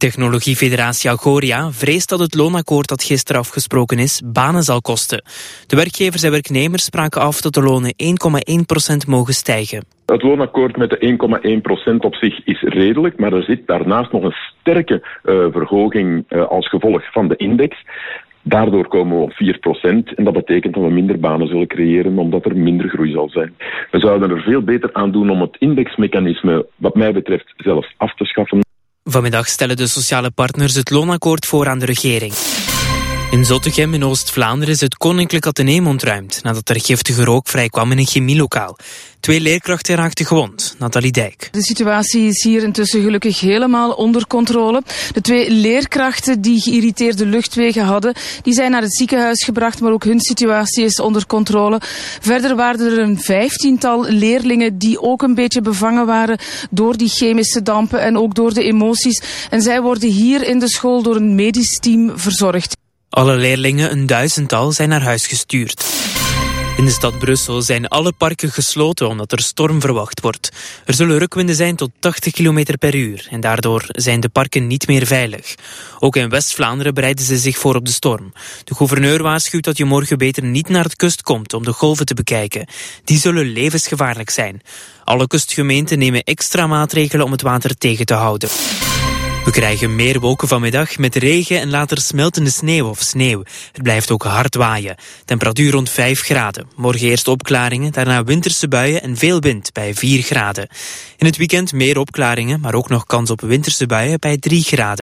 Technologiefederatie Agoria vreest dat het loonakkoord dat gisteren afgesproken is banen zal kosten. De werkgevers en werknemers spraken af dat de lonen 1,1% mogen stijgen. Het loonakkoord met de 1,1% op zich is redelijk, maar er zit daarnaast nog een sterke verhoging als gevolg van de index. Daardoor komen we op 4% en dat betekent dat we minder banen zullen creëren omdat er minder groei zal zijn. We zouden er veel beter aan doen om het indexmechanisme wat mij betreft zelfs af te schaffen. Vanmiddag stellen de sociale partners het loonakkoord voor aan de regering. In Zottegem in Oost-Vlaanderen is het Koninklijk Atheneum ontruimd nadat er giftige rook vrijkwam in een chemielokaal. 2 leerkrachten raakten gewond. Nathalie Dijk. De situatie is hier intussen gelukkig helemaal onder controle. De 2 leerkrachten die geïrriteerde luchtwegen hadden, die zijn naar het ziekenhuis gebracht, maar ook hun situatie is onder controle. Verder waren er een 15-tal leerlingen die ook een beetje bevangen waren door die chemische dampen en ook door de emoties. En zij worden hier in de school door een medisch team verzorgd. Alle leerlingen, een 1000-tal, zijn naar huis gestuurd. In de stad Brussel zijn alle parken gesloten omdat er storm verwacht wordt. Er zullen rukwinden zijn tot 80 km per uur en daardoor zijn de parken niet meer veilig. Ook in West-Vlaanderen bereiden ze zich voor op de storm. De gouverneur waarschuwt dat je morgen beter niet naar de kust komt om de golven te bekijken. Die zullen levensgevaarlijk zijn. Alle kustgemeenten nemen extra maatregelen om het water tegen te houden. We krijgen meer wolken vanmiddag met regen en later smeltende sneeuw of sneeuw. Het blijft ook hard waaien. Temperatuur rond 5 graden. Morgen eerst opklaringen, daarna winterse buien en veel wind bij 4 graden. In het weekend meer opklaringen, maar ook nog kans op winterse buien bij 3 graden.